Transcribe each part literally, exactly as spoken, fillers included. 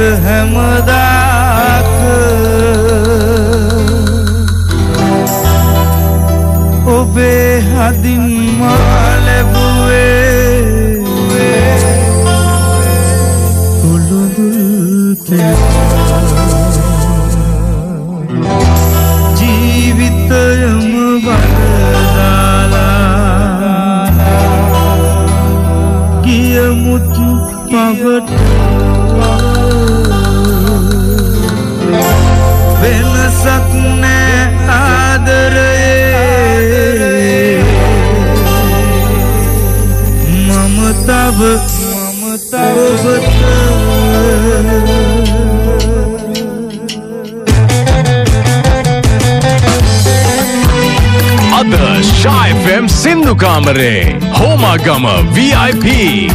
හැමදාක ඔබේ හදින් මා ලැබුවේ උළුදුල් ජීවිතයම වලදාලා ගියමුත් පවට වෙනසක් නෑ ආදරයේ මම තව මම තවබත අද Sha F M සින්දු කාමරේ Homagama V I P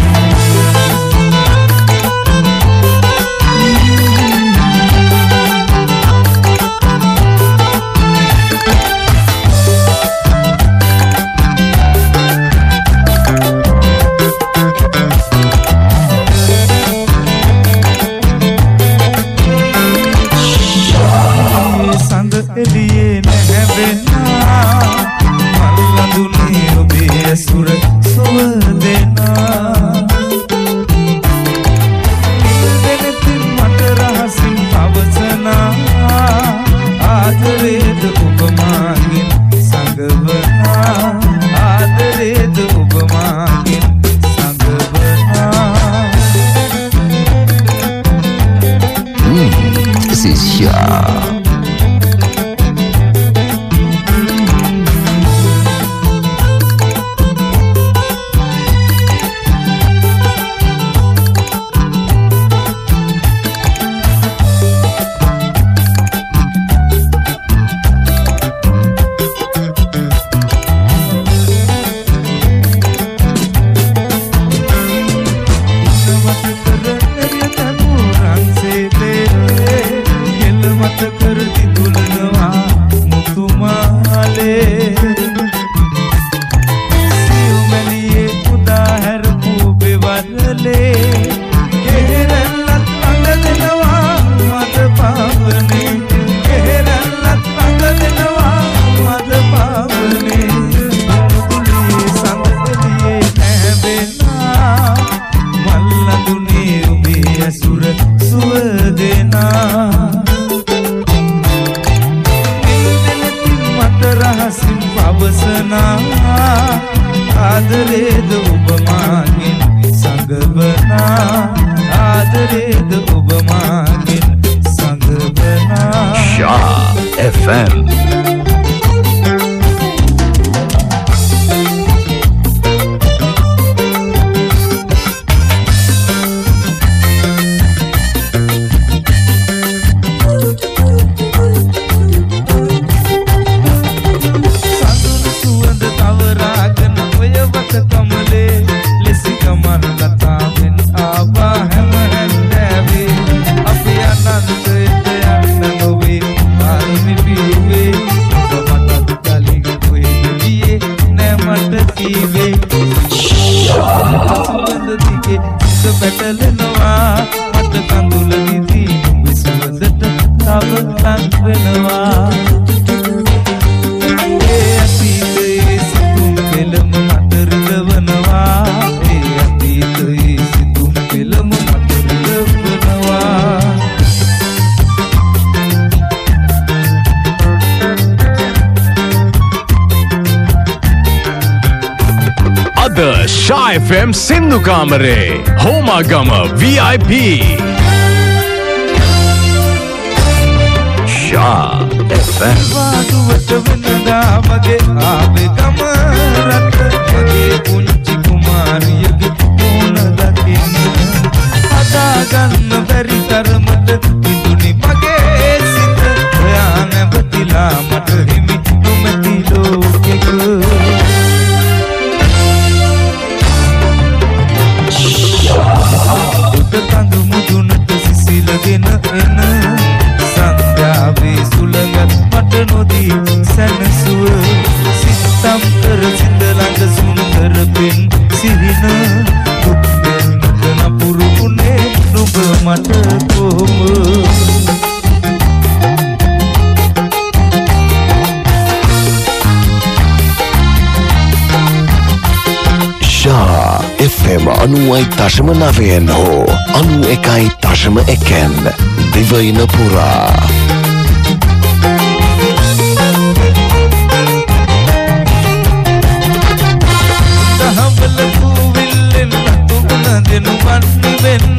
Sha F M සින්දු කාමරේ Homagama V I P Sha F M වාදුවට වෙනදා මගේ ආවේ ගම රට මගේ පුංචි කුමාරියගේ මොන දකින්න හදා ගන්න බැරි තරමට විදුනි මගේ සිත ඔයා නැවතිලා මට හිමි නොමැති ලෝකෙක උදකඳු මුදුනට සිසිලගෙන එන සංධ්‍යාවේ සුළඟ මට නොදී සැනසුව සිතම් කර සිත ළඟ සුන්දර පෙන් සිහින දුක් දෙන්නට නපුරු වුණේ නුඹ මට කොහොම Shah F M අනුවයි දශම නවයෙන් හෝ අනු එකයි දශම එකෙන් දිවයින පුරා දහවල කුවිල්ලෙන් රතුන දෙනුවන් වෙන්න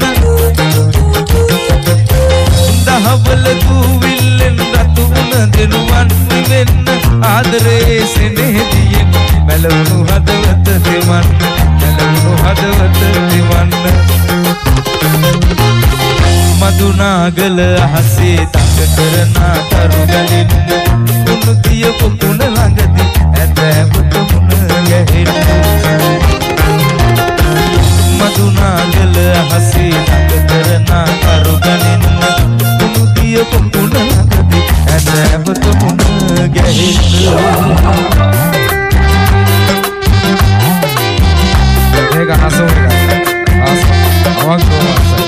දහවල කුවිල්ලෙන් රතුන දෙනුවන් වෙන්න ආදරේ සෙනෙහදියෙන් මැලවුණු හදවත දෙවන්න මැලවුණු හදවත දෙවන්න මදුනාගල අහසේ තඟ කරන තරු ගලින්න කුණු තිය පොකුණ ළඟදී ඇතැපත මුණ ගැහෙන්න මදුනාගල අහසේ තඟ කරන තරු ගලින්න කුණු තිය පොකුණ ළඟදී ඇතැපත මුණ ගැහෙන්න Mega razão, nossa, uma coisa.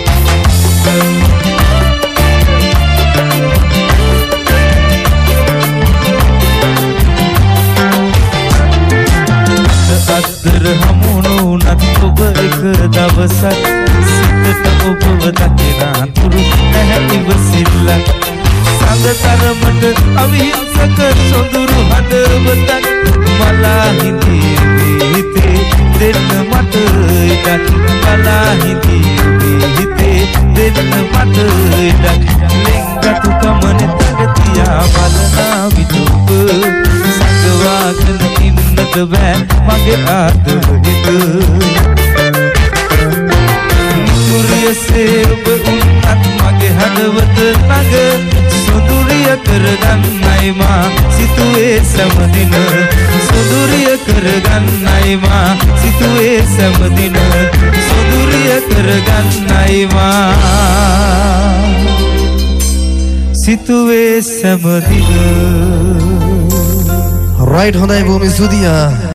අතර හමුණු නත් ඔබ එක දවසක් සිතට ඔබව දකිනා තුරු නැහැ ඉවසිල්ලක් සංගතරමට අවිහිංසක සොඳුරු හදවතක් මලා හිතේ හිතේ දෙන්න මට ඉඩක් මලා හිතේ හිතේ දෙන්න මට ඉඩක් ලෙන්ගතු කමන තගතියා බලනා විදුප සංගවාගෙන ඉන්නද බෑ මගේ ආදර හිත සූර්යසේ ඔබ උන්නත් මගේ හදවත ළඟ සුදුරිය කරගන්නයි මා සිතුවේ සමදින සුදුරිය කරගන්නයි මා සිතුවේ සමදින සුදුරිය කරගන්නයි මා සිතුවේ සමදින right හොඳයි බොහොම ස්තුතියි